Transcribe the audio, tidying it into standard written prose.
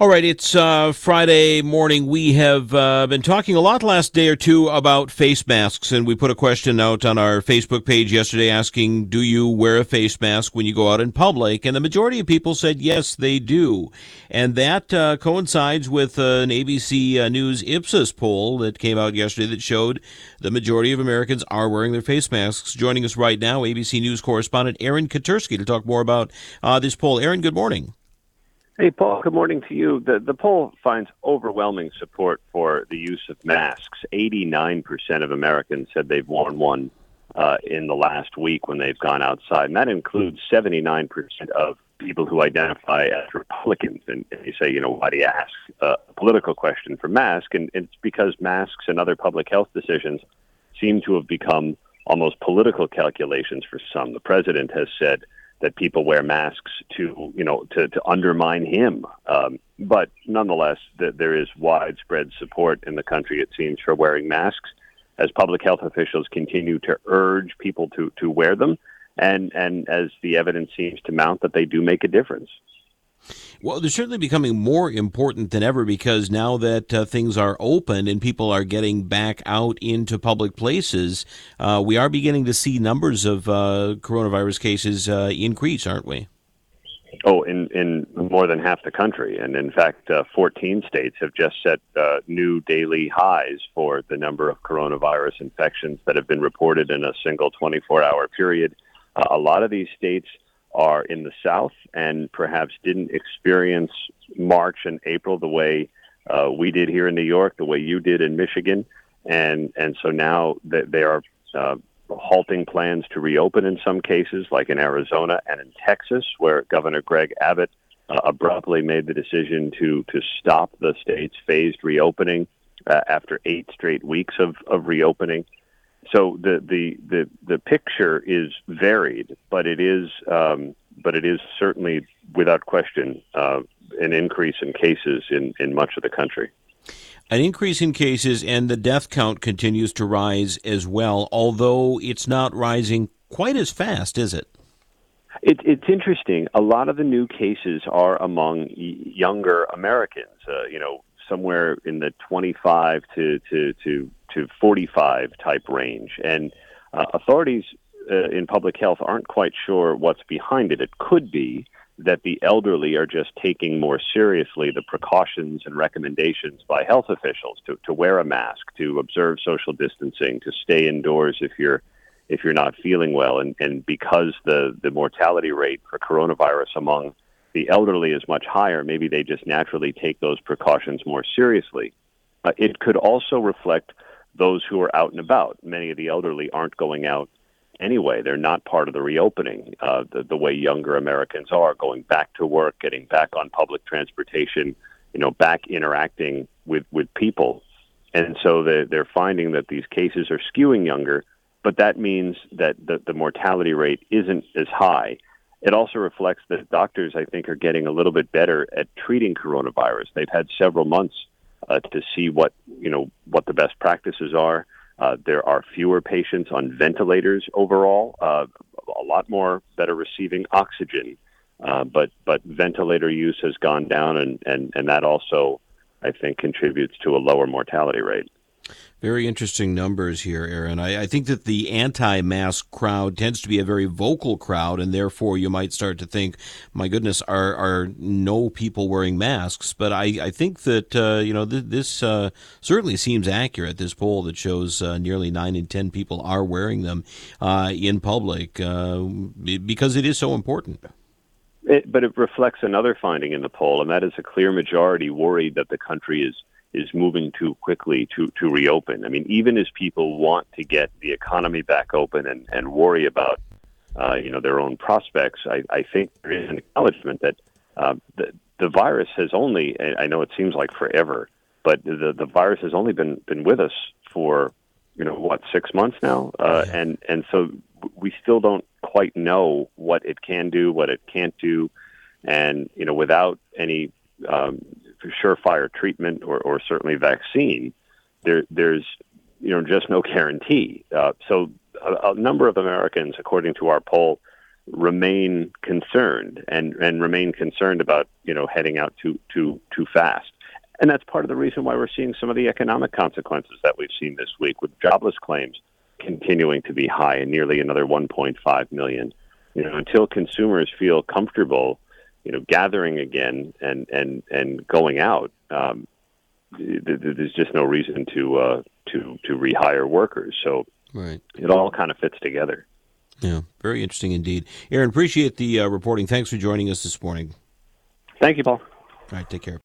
All right, it's Friday morning. We have been talking a lot the last day or two about face masks, and we put a question out on our Facebook page yesterday asking, do you wear a face mask when you go out in public? And the majority of people said yes, they do. And that coincides with an ABC News Ipsos poll that came out yesterday that showed the majority of Americans are wearing their face masks. Joining us right now, ABC News correspondent Aaron Katersky to talk more about this poll. Aaron, good morning. Hey, Paul, good morning to you. The poll finds overwhelming support for the use of masks. 89% of Americans said they've worn one in the last week when they've gone outside, and that includes 79% of people who identify as Republicans. And you say, why do you ask a political question for masks? And it's because masks and other public health decisions seem to have become almost political calculations for some. The president has said that people wear masks to undermine him. But nonetheless, there is widespread support in the country, it seems, for wearing masks as public health officials continue to urge people to wear them. And as the evidence seems to mount, that they do make a difference. Well, they're certainly becoming more important than ever because now that things are open and people are getting back out into public places, we are beginning to see numbers of coronavirus cases increase, aren't we? Oh, in more than half the country. And in fact, 14 states have just set new daily highs for the number of coronavirus infections that have been reported in a single 24-hour period. A lot of these states are in the South and perhaps didn't experience March and April the way we did here in New York, the way you did in Michigan. And so now they are halting plans to reopen in some cases, like in Arizona and in Texas, where Governor Greg Abbott abruptly made the decision to stop the state's phased reopening after 8 straight weeks of reopening. So the picture is varied, but it is certainly without question an increase in cases in much of the country. An increase in cases, and the death count continues to rise as well, although it's not rising quite as fast, is it? It's interesting. A lot of the new cases are among younger Americans, somewhere in the 25 to 45 type range. And authorities in public health aren't quite sure what's behind it. It could be that the elderly are just taking more seriously the precautions and recommendations by health officials to wear a mask, to observe social distancing, to stay indoors if you're not feeling well. And because the mortality rate for coronavirus among the elderly is much higher, maybe they just naturally take those precautions more seriously. It could also reflect those who are out and about. Many of the elderly aren't going out anyway. They're not part of the reopening the way younger Americans are, going back to work, getting back on public transportation, back interacting with people. And so they're finding that these cases are skewing younger, but that means that the mortality rate isn't as high. It also reflects that doctors, I think, are getting a little bit better at treating coronavirus. They've had several months to see what the best practices are. There are fewer patients on ventilators overall, a lot more that are receiving oxygen, but ventilator use has gone down, and that also, I think, contributes to a lower mortality rate. Very interesting numbers here, Aaron. I think that the anti-mask crowd tends to be a very vocal crowd, and therefore you might start to think, my goodness, are no people wearing masks? But I think that, this certainly seems accurate, this poll that shows nearly 9 in 10 people are wearing them in public because it is so important. But it reflects another finding in the poll, and that is a clear majority worried that the country is moving too quickly to reopen. I mean, even as people want to get the economy back open and worry about, their own prospects, I think there is an acknowledgement that the virus has only, I know it seems like forever, but the virus has only been with us for, 6 months now? And so we still don't quite know what it can do, what it can't do. And, without any surefire treatment or certainly vaccine, there's just no guarantee. So a number of Americans, according to our poll, remain concerned and remain concerned about, heading out too fast. And that's part of the reason why we're seeing some of the economic consequences that we've seen this week, with jobless claims continuing to be high and nearly another 1.5 million. Until consumers feel comfortable, gathering again and going out, there's just no reason to rehire workers. So right. It all kind of fits together. Yeah, very interesting indeed. Aaron, appreciate the reporting. Thanks for joining us this morning. Thank you, Paul. All right, take care.